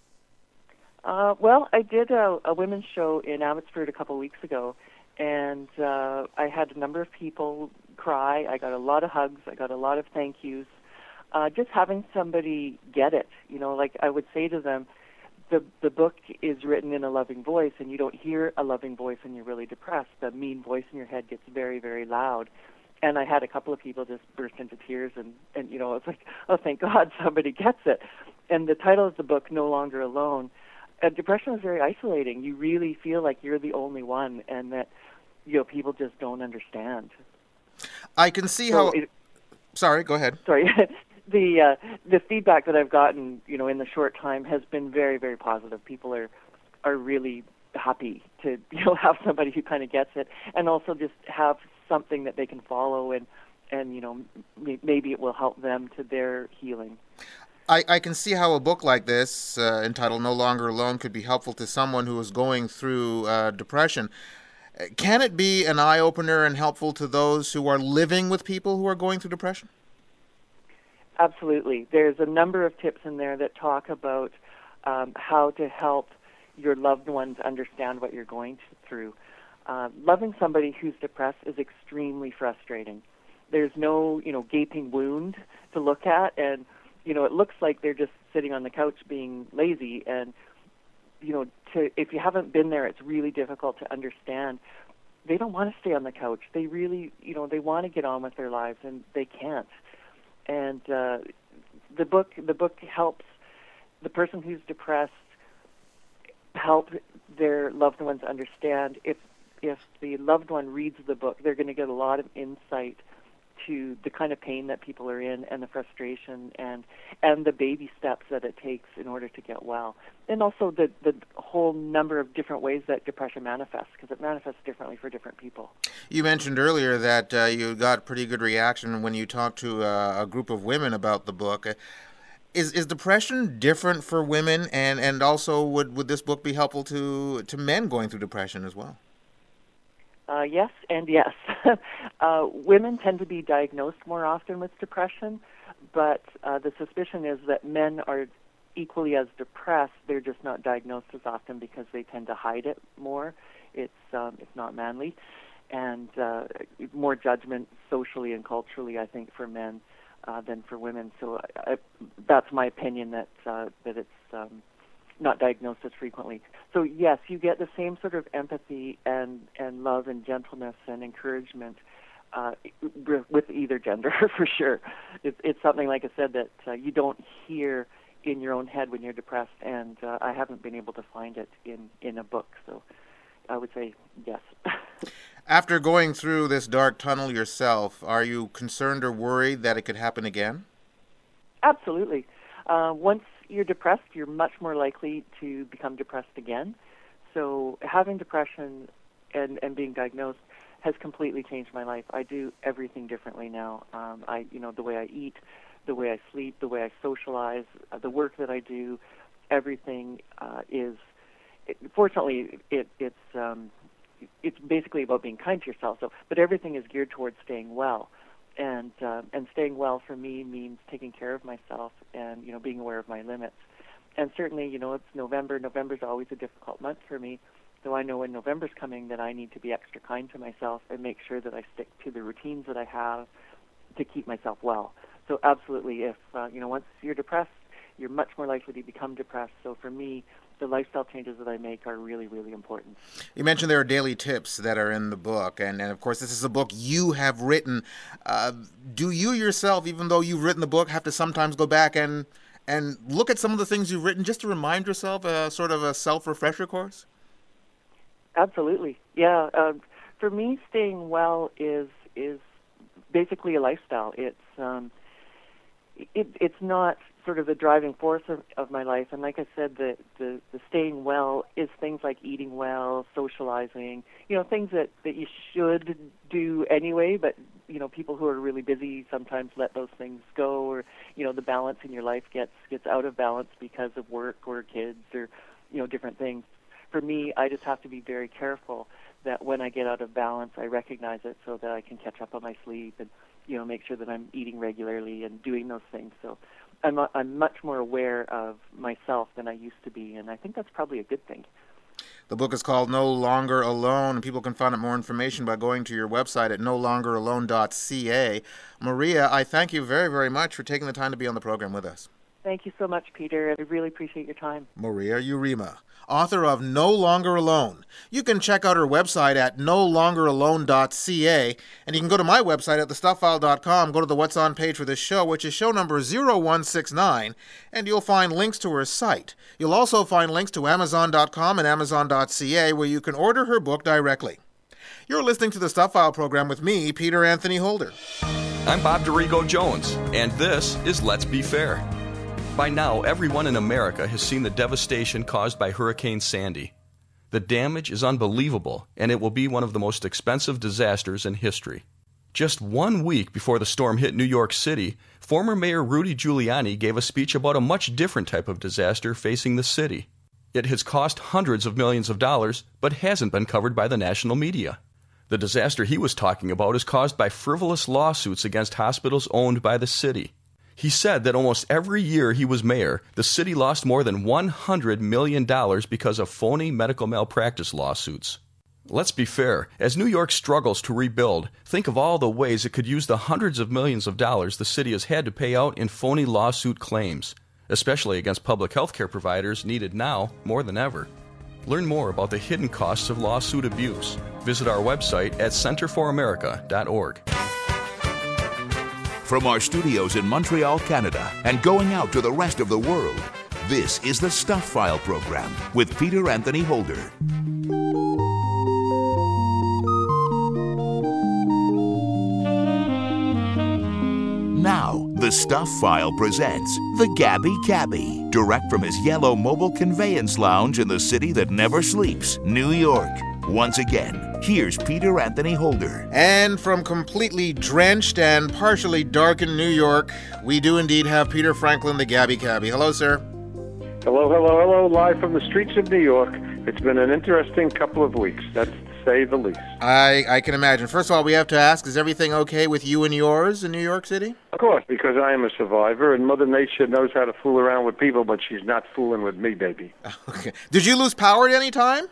Speaker 6: Well, I did a women's show in Abbotsford a couple of weeks ago, and I had a number of people cry. I got a lot of hugs. I got a lot of thank yous. Just having somebody get it, you know, like I would say to them, the book is written in a loving voice, and you don't hear a loving voice when you're really depressed. The mean voice in your head gets very, very loud. And I had a couple of people just burst into tears, and you know, it's like, oh, thank God somebody gets it. And the title of the book, No Longer Alone. Depression is very isolating. You really feel like you're the only one, and that, you know, people just don't understand.
Speaker 4: I can see how. Sorry, go ahead.
Speaker 6: Sorry. The feedback that I've gotten, you know, in the short time has been very, very positive. People are really happy to, you know, have somebody who kind of gets it, and also just have something that they can follow, and you know, maybe it will help them to their healing.
Speaker 4: I can see how a book like this, entitled No Longer Alone, could be helpful to someone who is going through depression. Can it be an eye-opener and helpful to those who are living with people who are going through depression?
Speaker 6: Absolutely. There's a number of tips in there that talk about how to help your loved ones understand what you're going through. Loving somebody who's depressed is extremely frustrating. There's no, you know, gaping wound to look at, and you know, it looks like they're just sitting on the couch being lazy, and you know, if you haven't been there, it's really difficult to understand. They don't want to stay on the couch. They really, you know, they want to get on with their lives, and they can't. And the book helps the person who's depressed help their loved ones understand. If the loved one reads the book, they're going to get a lot of insight to the kind of pain that people are in, and the frustration, and the baby steps that it takes in order to get well, and also the whole number of different ways that depression manifests, because it manifests differently for different people.
Speaker 4: You mentioned earlier that you got pretty good reaction when you talked to a group of women about the book. Is depression different for women, and also would this book be helpful to men going through depression as well?
Speaker 6: Yes and yes. Women tend to be diagnosed more often with depression, but the suspicion is that men are equally as depressed. They're just not diagnosed as often because they tend to hide it more. It's not manly, and more judgment socially and culturally, I think, for men than for women. So that's my opinion, that it's not diagnosed as frequently. So yes, you get the same sort of empathy and love and gentleness and encouragement with either gender, for sure. It's something, like I said, that you don't hear in your own head when you're depressed, and I haven't been able to find it in a book. So I would say yes.
Speaker 4: After going through this dark tunnel yourself, are you concerned or worried that it could happen again?
Speaker 6: Absolutely. Once you're depressed, you're much more likely to become depressed again. So having depression and being diagnosed has completely changed my life. I do everything differently now. The way I eat, the way I sleep, the way I socialize, the work that I do, everything fortunately, it's basically about being kind to yourself. So, but everything is geared towards staying well, and staying well for me means taking care of myself and being aware of my limits. And certainly, it's November. November's always a difficult month for me. So I know when November's coming that I need to be extra kind to myself and make sure that I stick to the routines that I have to keep myself well. So absolutely, if once you're depressed, you're much more likely to become depressed. So for me, the lifestyle changes that I make are really, really important.
Speaker 4: You mentioned there are daily tips that are in the book, and of course this is a book you have written. Do you yourself, even though you've written the book, have to sometimes go back and look at some of the things you've written just to remind yourself, sort of a self-refresher course?
Speaker 6: Absolutely, yeah. For me, staying well is basically a lifestyle. It's not sort of the driving force of my life. And like I said, the staying well is things like eating well, socializing, things that you should do anyway, but, people who are really busy sometimes let those things go, or, the balance in your life gets out of balance because of work or kids or, different things. For me, I just have to be very careful that when I get out of balance, I recognize it so that I can catch up on my sleep and, make sure that I'm eating regularly and doing those things. So I'm much more aware of myself than I used to be, and I think that's probably a good thing.
Speaker 4: The book is called No Longer Alone, and people can find out more information by going to your website at nolongeralone.ca. Maria, I thank you very, very much for taking the time to be on the program with us.
Speaker 6: Thank you so much, Peter. I really appreciate your time.
Speaker 4: Maria Urema, author of No Longer Alone. You can check out her website at nolongeralone.ca, and you can go to my website at thestuffile.com, go to the What's On page for this show, which is show number 0169, and you'll find links to her site. You'll also find links to Amazon.com and Amazon.ca, where you can order her book directly. You're listening to the Stuff File program with me, Peter Anthony Holder.
Speaker 9: I'm Bob DeRigo Jones, and this is Let's Be Fair. By now, everyone in America has seen the devastation caused by Hurricane Sandy. The damage is unbelievable, and it will be one of the most expensive disasters in history. Just 1 week before the storm hit New York City, former Mayor Rudy Giuliani gave a speech about a much different type of disaster facing the city. It has cost hundreds of millions of dollars, but hasn't been covered by the national media. The disaster he was talking about is caused by frivolous lawsuits against hospitals owned by the city. He said that almost every year he was mayor, the city lost more than $100 million because of phony medical malpractice lawsuits. Let's be fair. As New York struggles to rebuild, think of all the ways it could use the hundreds of millions of dollars the city has had to pay out in phony lawsuit claims, especially against public health care providers needed now more than ever. Learn more about the hidden costs of lawsuit abuse. Visit our website at centerforamerica.org.
Speaker 3: From our studios in Montreal, Canada, and going out to the rest of the world, this is the Stuff File program with Peter Anthony Holder. Now, the Stuff File presents the Gabby Cabbie, direct from his yellow mobile conveyance lounge in the city that never sleeps, New York. Once again, here's Peter Anthony Holder.
Speaker 4: And from completely drenched and partially darkened New York, we do indeed have Peter Franklin, the Gabby Cabbie. Hello, sir.
Speaker 7: Hello, live from the streets of New York. It's been an interesting couple of weeks, that's to say the least.
Speaker 4: I can imagine. First of all, we have to ask, is everything okay with you and yours in New York City?
Speaker 7: Of course, because I am a survivor, and Mother Nature knows how to fool around with people, but she's not fooling with me, baby.
Speaker 4: Okay. Did you lose power at any time?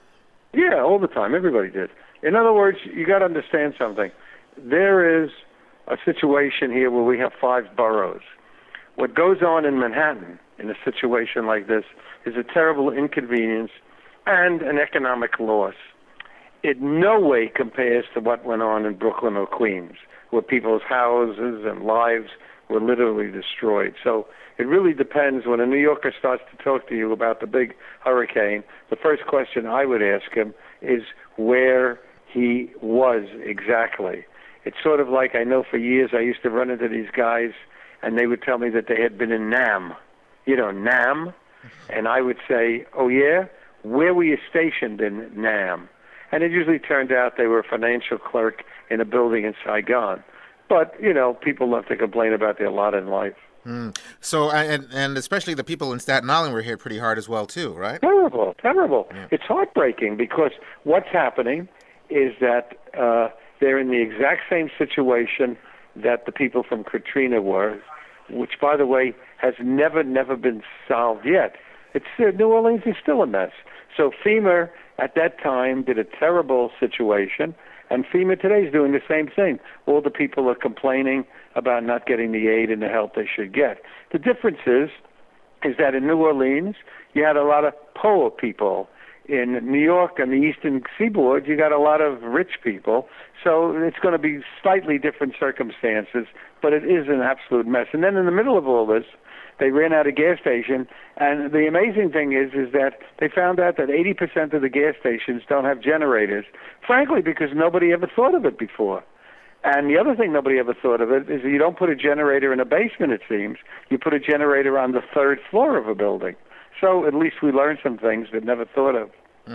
Speaker 7: Yeah, all the time. Everybody did. In other words, you got to understand something. There is a situation here where we have 5 boroughs. What goes on in Manhattan in a situation like this is a terrible inconvenience and an economic loss. It no way compares to what went on in Brooklyn or Queens, where people's houses and lives were literally destroyed. So it really depends. When a New Yorker starts to talk to you about the big hurricane, the first question I would ask him is where he was exactly. It's sort of like, I know for years I used to run into these guys, and they would tell me that they had been in Nam. You know, Nam? And I would say, oh, yeah? Where were you stationed in Nam? And it usually turned out they were a financial clerk in a building in Saigon. But, you know, people love to complain about their lot in life.
Speaker 4: So, and especially the people in Staten Island were hit pretty hard as well, too, right?
Speaker 7: Terrible, terrible.
Speaker 4: Yeah.
Speaker 7: It's heartbreaking because what's happening is that they're in the exact same situation that the people from Katrina were, which, by the way, has never been solved yet. It's New Orleans is still a mess. So FEMA at that time did a terrible situation, and FEMA today is doing the same thing. All the people are complaining about not getting the aid and the help they should get. The difference is that in New Orleans, you had a lot of poor people. In New York and the Eastern Seaboard, you got a lot of rich people. So it's going to be slightly different circumstances, but it is an absolute mess. And then in the middle of all this, they ran out of gas station, and the amazing thing is that they found out that 80% of the gas stations don't have generators, frankly, because nobody ever thought of it before. And the other thing nobody ever thought of it is that you don't put a generator in a basement, it seems. You put a generator on the 3rd floor of a building. So at least we learned some things that never thought of.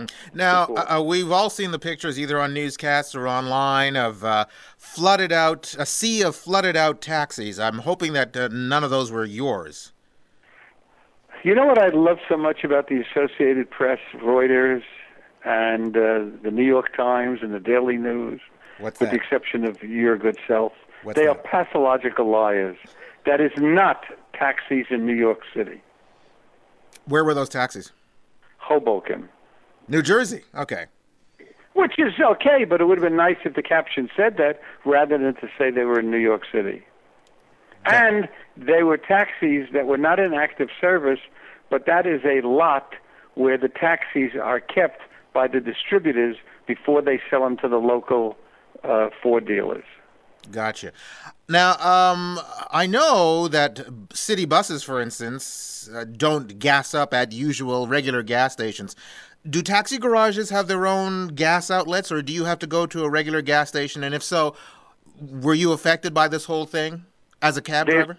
Speaker 4: Now, we've all seen the pictures either on newscasts or online of a sea of flooded out taxis. I'm hoping that none of those were yours.
Speaker 7: You know what I love so much about the Associated Press, Reuters, and the New York Times and the Daily News,
Speaker 4: What's
Speaker 7: with
Speaker 4: that?
Speaker 7: the exception of your good self?
Speaker 4: What's
Speaker 7: they
Speaker 4: that?
Speaker 7: are pathological liars. That is not taxis in New York City.
Speaker 4: Where were those taxis?
Speaker 7: Hoboken.
Speaker 4: New Jersey. Okay.
Speaker 7: Which is okay, but it would have been nice if the caption said that rather than to say they were in New York City. And they were taxis that were not in active service, but that is a lot where the taxis are kept by the distributors before they sell them to the local Ford dealers.
Speaker 4: Gotcha. Now, I know that city buses, for instance, don't gas up at usual regular gas stations. Do taxi garages have their own gas outlets, or do you have to go to a regular gas station? And if so, were you affected by this whole thing as a cab driver?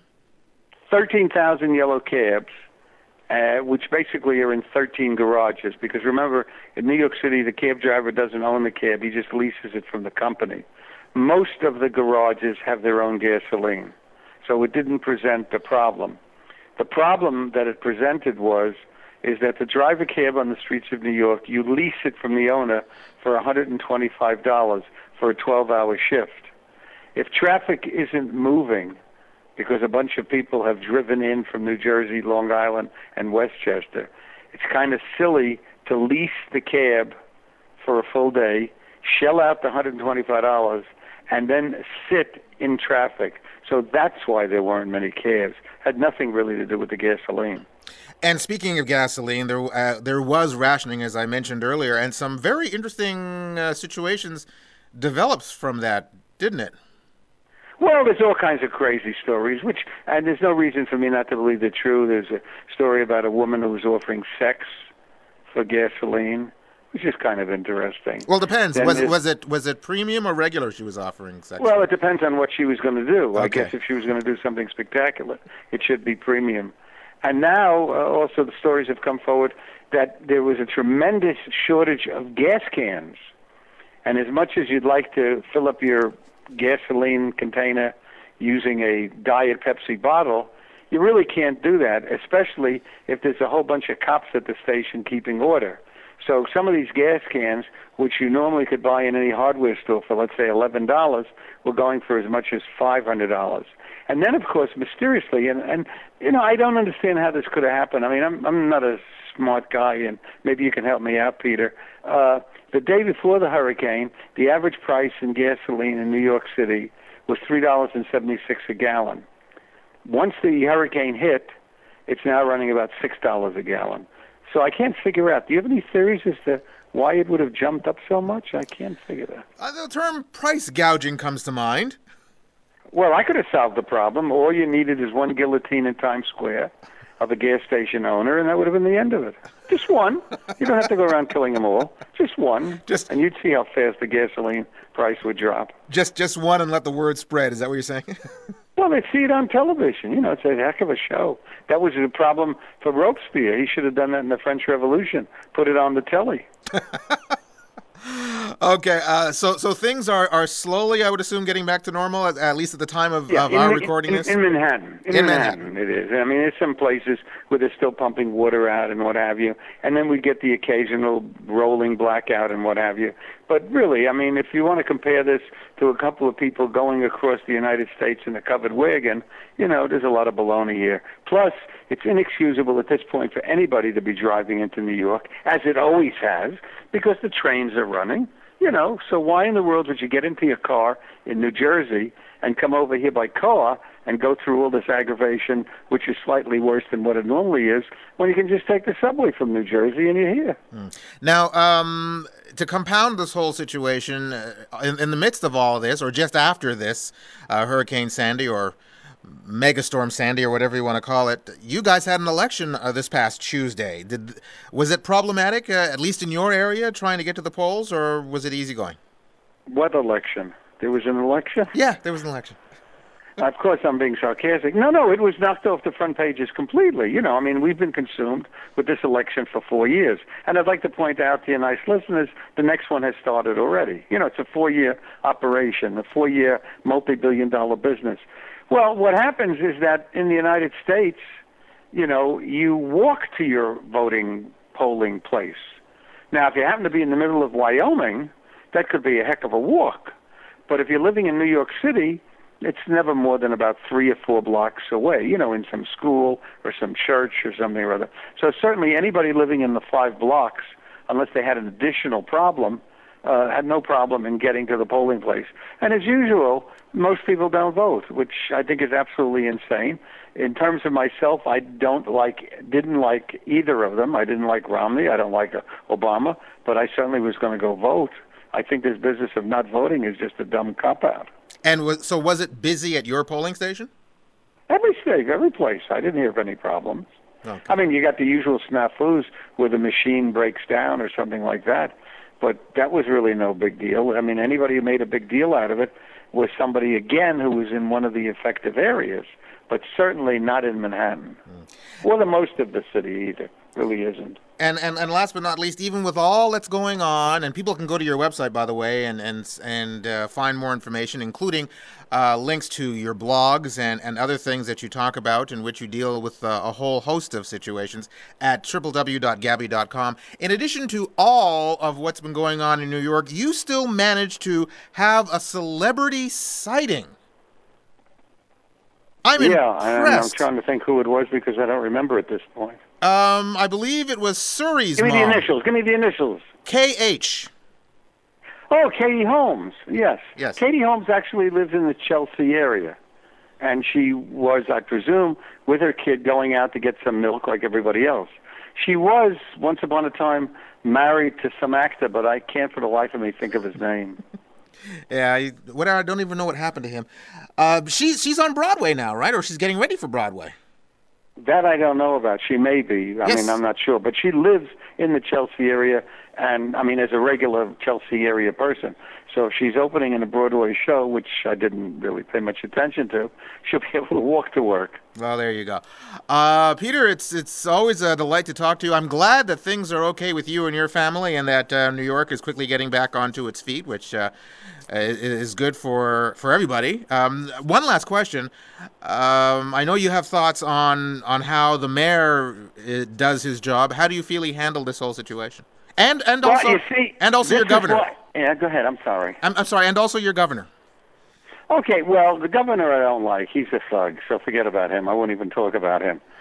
Speaker 7: 13,000 yellow cabs, which basically are in 13 garages. Because remember, in New York City, the cab driver doesn't own the cab. He just leases it from the company. Most of the garages have their own gasoline, so it didn't present a problem. The problem that it presented is that to drive a cab on the streets of New York, you lease it from the owner for $125 for a 12-hour shift. If traffic isn't moving because a bunch of people have driven in from New Jersey, Long Island, and Westchester, it's kind of silly to lease the cab for a full day, shell out the $125, and then sit in traffic. So that's why there weren't many cabs. Had nothing really to do with the gasoline.
Speaker 4: And speaking of gasoline, there was rationing, as I mentioned earlier, and some very interesting situations developed from that, didn't it?
Speaker 7: Well, there's all kinds of crazy stories, and there's no reason for me not to believe they're true. There's a story about a woman who was offering sex for gasoline, which is kind of interesting.
Speaker 4: Well, it depends. Was it premium or regular she was offering sex?
Speaker 7: Well, it depends on what she was going to do.
Speaker 4: Okay.
Speaker 7: I guess if she was going to do something spectacular, it should be premium. And now, also, the stories have come forward that there was a tremendous shortage of gas cans. And as much as you'd like to fill up your gasoline container using a Diet Pepsi bottle, you really can't do that, especially if there's a whole bunch of cops at the station keeping order. So some of these gas cans, which you normally could buy in any hardware store for, let's say, $11, were going for as much as $500. And then, of course, mysteriously, and you know, I don't understand how this could have happened. I mean, I'm not a smart guy, and maybe you can help me out, Peter. The day before the hurricane, the average price in gasoline in New York City was $3.76 a gallon. Once the hurricane hit, it's now running about $6 a gallon. So I can't figure out. Do you have any theories as to why it would have jumped up so much? I can't figure that.
Speaker 4: The term price gouging comes to mind.
Speaker 7: Well, I could have solved the problem. All you needed is one guillotine in Times Square of a gas station owner, and that would have been the end of it. Just one. You don't have to go around killing them all. Just one. And you'd see how fast the gasoline price would drop.
Speaker 4: Just one and let the word spread. Is that what you're saying?
Speaker 7: Well, they see it on television. You know, it's a heck of a show. That was the problem for Robespierre. He should have done that in the French Revolution. Put it on the telly.
Speaker 4: Okay, so things are slowly, I would assume, getting back to normal, at least at the time of our recording this?
Speaker 7: In Manhattan. In Manhattan, it is. I mean, there's some places where they're still pumping water out and what have you, and then we get the occasional rolling blackout and what have you. But really, I mean, if you want to compare this to a couple of people going across the United States in a covered wagon, you know, there's a lot of baloney here. Plus, it's inexcusable at this point for anybody to be driving into New York, as it always has, because the trains are running. You know, so why in the world would you get into your car in New Jersey and come over here by car and go through all this aggravation, which is slightly worse than what it normally is, when you can just take the subway from New Jersey and you're here?
Speaker 4: Now, to compound this whole situation, in the midst of all this, or just after this, Hurricane Sandy or Megastorm Sandy or whatever you want to call it, you guys had an election this past Tuesday. Was it problematic, at least in your area, trying to get to the polls, or was it easygoing?
Speaker 7: What election? There was an election?
Speaker 4: Yeah, there was an election.
Speaker 7: Of course, I'm being sarcastic. No, it was knocked off the front pages completely. You know, I mean, we've been consumed with this election for 4 years. And I'd like to point out to your nice listeners, the next one has started already. You know, it's a 4-year operation, a 4-year multi-billion-dollar business. Well, what happens is that in the United States, you know, you walk to your voting polling place. Now, if you happen to be in the middle of Wyoming, that could be a heck of a walk. But if you're living in New York City, it's never more than about 3 or 4 blocks away, you know, in some school or some church or something or other. So certainly anybody living in the 5 blocks, unless they had an additional problem, had no problem in getting to the polling place. And as usual, most people don't vote, which I think is absolutely insane. In terms of myself, I didn't like either of them. I didn't like Romney. I don't like Obama, but I certainly was going to go vote. I think this business of not voting is just a dumb cop-out.
Speaker 4: And so was it busy at your polling station?
Speaker 7: Every state, every place. I didn't hear of any problems. Okay. I mean, you got the usual snafus where the machine breaks down or something like that, but that was really no big deal. I mean, anybody who made a big deal out of it was somebody, again, who was in one of the affected areas, but certainly not in Manhattan. Or the most of the city either. Really isn't.
Speaker 4: And last but not least, even with all that's going on, and people can go to your website, by the way, and find more information, including links to your blogs and other things that you talk about, in which you deal with a whole host of situations at www.gabby.com. In addition to all of what's been going on in New York, you still managed to have a celebrity sighting. I'm impressed.
Speaker 7: I'm trying to think who it was because I don't remember at this point.
Speaker 4: I believe it was Suri's mom.
Speaker 7: Give me the initials.
Speaker 4: K.H.
Speaker 7: Oh, Katie Holmes. Yes.
Speaker 4: Yes.
Speaker 7: Katie Holmes actually lives in the Chelsea area. And she was, I presume, with her kid going out to get some milk like everybody else. She was, once upon a time, married to some actor, but I can't for the life of me think of his name.
Speaker 4: Yeah, I don't even know what happened to him. She's on Broadway now, right? Or she's getting ready for Broadway.
Speaker 7: That I don't know about. She may be. I mean, I'm not sure. But she lives in the Chelsea area, and, I mean, as a regular Chelsea area person. So if she's opening in a Broadway show, which I didn't really pay much attention to, she'll be able to walk to work.
Speaker 4: Well, there you go. Peter, it's always a delight to talk to you. I'm glad that things are okay with you and your family, and that New York is quickly getting back onto its feet, which is good for everybody. One last question. I know you have thoughts on how the mayor does his job. How do you feel he handled this whole situation? And also,
Speaker 7: you see,
Speaker 4: and also your governor.
Speaker 7: Yeah, go ahead. I'm sorry.
Speaker 4: I'm sorry, and also your governor.
Speaker 7: Okay, well, the governor I don't like. He's a thug, so forget about him. I won't even talk about him.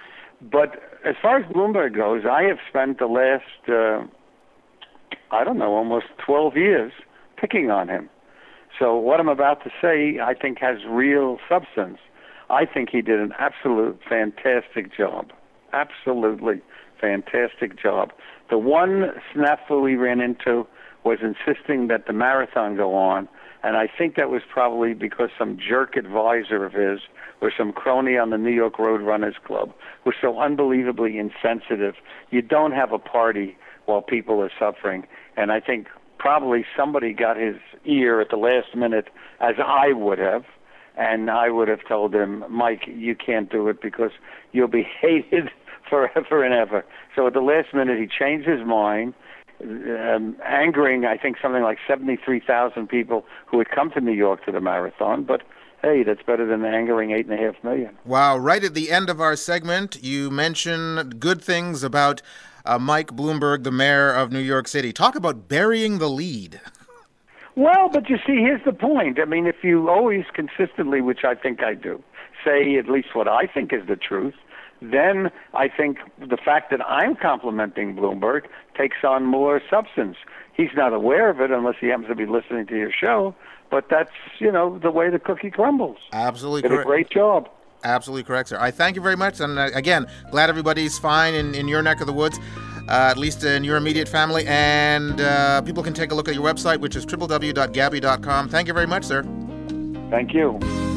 Speaker 7: But as far as Bloomberg goes, I have spent the last, almost 12 years picking on him. So what I'm about to say, I think, has real substance. I think he did an absolute fantastic job. Absolutely fantastic job. The one snafu he ran into was insisting that the marathon go on, and I think that was probably because some jerk advisor of his or some crony on the New York Road Runners Club was so unbelievably insensitive. You don't have a party while people are suffering, and I think probably somebody got his ear at the last minute, as I would have, and I would have told him, Mike, you can't do it because you'll be hated forever and ever. So at the last minute, he changed his mind, angering, I think, something like 73,000 people who had come to New York to the marathon. But, hey, that's better than angering 8.5 million.
Speaker 4: Wow. Right at the end of our segment, you mentioned good things about Mike Bloomberg, the mayor of New York City. Talk about burying the lead.
Speaker 7: Well, but you see, here's the point. I mean, if you always consistently, which I think I do, say at least what I think is the truth, then I think the fact that I'm complimenting Bloomberg takes on more substance. He's not aware of it unless he happens to be listening to your show, but that's, the way the cookie crumbles.
Speaker 4: Absolutely
Speaker 7: correct. Did a great job.
Speaker 4: Absolutely correct, sir. I thank you very much. And again, glad everybody's fine in your neck of the woods, at least in your immediate family. And people can take a look at your website, which is www.gabby.com. Thank you very much, sir.
Speaker 7: Thank you.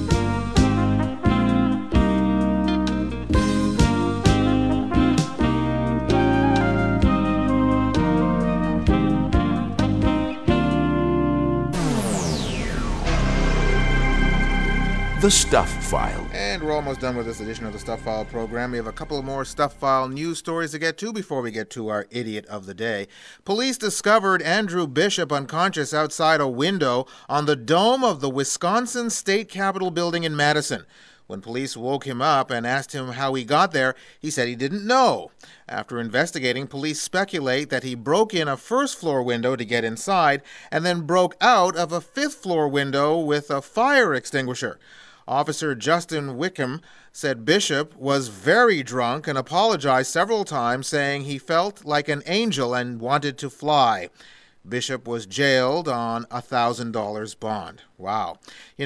Speaker 3: The Stuff File.
Speaker 4: And we're almost done with this edition of the Stuff File program. We have a couple of more Stuff File news stories to get to before we get to our Idiot of the Day. Police discovered Andrew Bishop unconscious outside a window on the dome of the Wisconsin State Capitol building in Madison. When police woke him up and asked him how he got there, he said he didn't know. After investigating, police speculate that he broke in a first-floor window to get inside and then broke out of a fifth-floor window with a fire extinguisher. Officer Justin Wickham said Bishop was very drunk and apologized several times, saying he felt like an angel and wanted to fly. Bishop was jailed on $1,000 bond. Wow.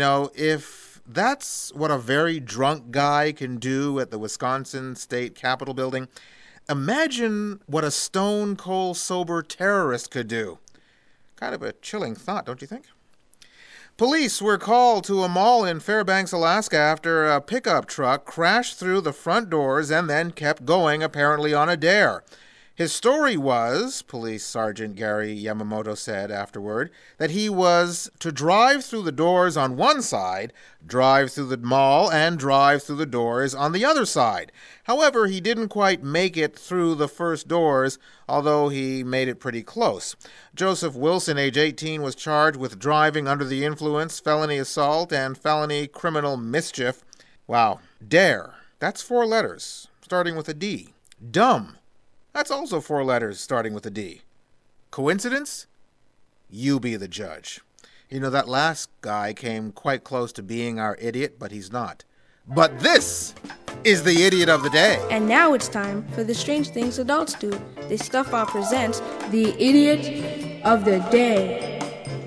Speaker 4: If that's what a very drunk guy can do at the Wisconsin State Capitol building, imagine what a stone-cold sober terrorist could do. Kind of a chilling thought, don't you think? Police were called to a mall in Fairbanks, Alaska after a pickup truck crashed through the front doors and then kept going, apparently on a dare. His story was, Police Sergeant Gary Yamamoto said afterward, that he was to drive through the doors on one side, drive through the mall, and drive through the doors on the other side. However, he didn't quite make it through the first doors, although he made it pretty close. Joseph Wilson, age 18, was charged with driving under the influence, felony assault, and felony criminal mischief. Wow. Dare. That's 4 letters, starting with a D. Dumb. That's also 4 letters starting with a D. Coincidence? You be the judge. That last guy came quite close to being our idiot, but he's not. But this is the Idiot of the Day.
Speaker 10: And now it's time for the strange things adults do. The Stuff File presents the Idiot of the Day.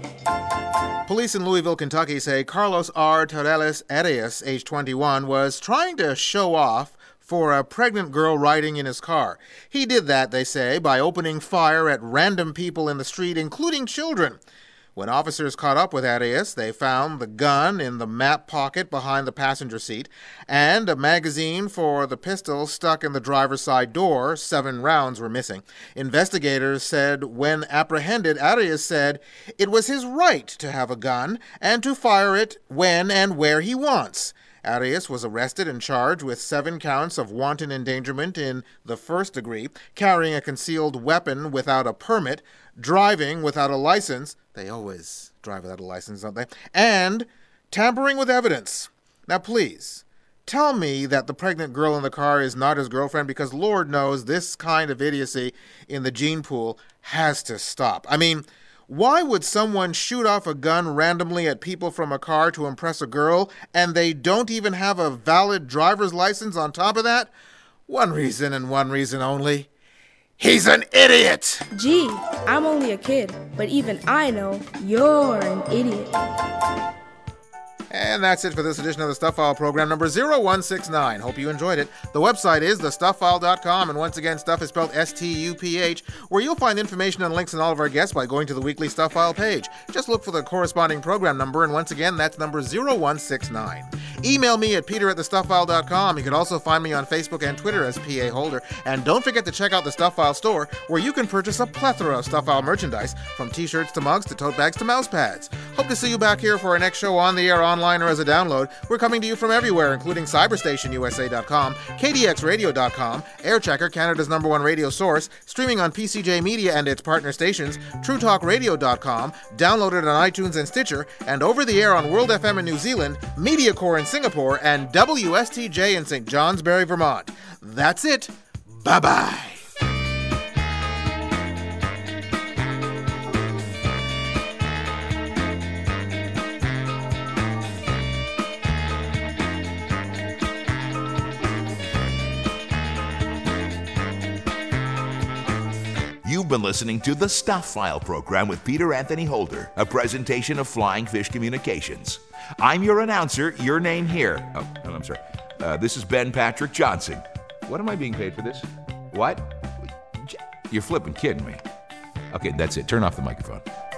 Speaker 4: Police in Louisville, Kentucky say Carlos R. Torres Arias, age 21, was trying to show off for a pregnant girl riding in his car. He did that, they say, by opening fire at random people in the street, including children. When officers caught up with Arias, they found the gun in the map pocket behind the passenger seat and a magazine for the pistol stuck in the driver's side door. 7 rounds were missing. Investigators said when apprehended, Arias said it was his right to have a gun and to fire it when and where he wants. Arias was arrested and charged with 7 counts of wanton endangerment in the first degree, carrying a concealed weapon without a permit, driving without a license — they always drive without a license, don't they? — and tampering with evidence. Now, please, tell me that the pregnant girl in the car is not his girlfriend, because Lord knows this kind of idiocy in the gene pool has to stop. I mean, why would someone shoot off a gun randomly at people from a car to impress a girl, and they don't even have a valid driver's license on top of that? One reason and one reason only. He's an idiot!
Speaker 10: Gee, I'm only a kid, but even I know you're an idiot.
Speaker 4: And that's it for this edition of the Stuff File program number 0169. Hope you enjoyed it. The website is thestufffile.com, and once again, stuff is spelled S-T-U-P-H, where you'll find information and links on all of our guests by going to the weekly Stuff File page. Just look for the corresponding program number, and once again, that's number 0169. Email me at peter@thestufffile.com. You can also find me on Facebook and Twitter as P.A. Holder. And don't forget to check out the Stuff File store, where you can purchase a plethora of Stuff File merchandise, from t-shirts to mugs to tote bags to mouse pads. Hope to see you back here for our next show on the air, online, or as a download. We're coming to you from everywhere, including CyberstationUSA.com, KDXRadio.com, Airchecker, Canada's #1 radio source, streaming on PCJ Media and its partner stations, TrueTalkRadio.com, downloaded on iTunes and Stitcher, and over the air on World FM in New Zealand, MediaCore in Singapore, and WSTJ in St. Johnsbury, Vermont. That's it. Bye-bye.
Speaker 3: You've been listening to the Stuff File program with Peter Anthony Holder, a presentation of Flying Fish Communications. I'm your announcer, your name here. Oh, I'm sorry. This is Ben Patrick Johnson. What am I being paid for this? What? You're flipping kidding me. Okay, that's it. Turn off the microphone.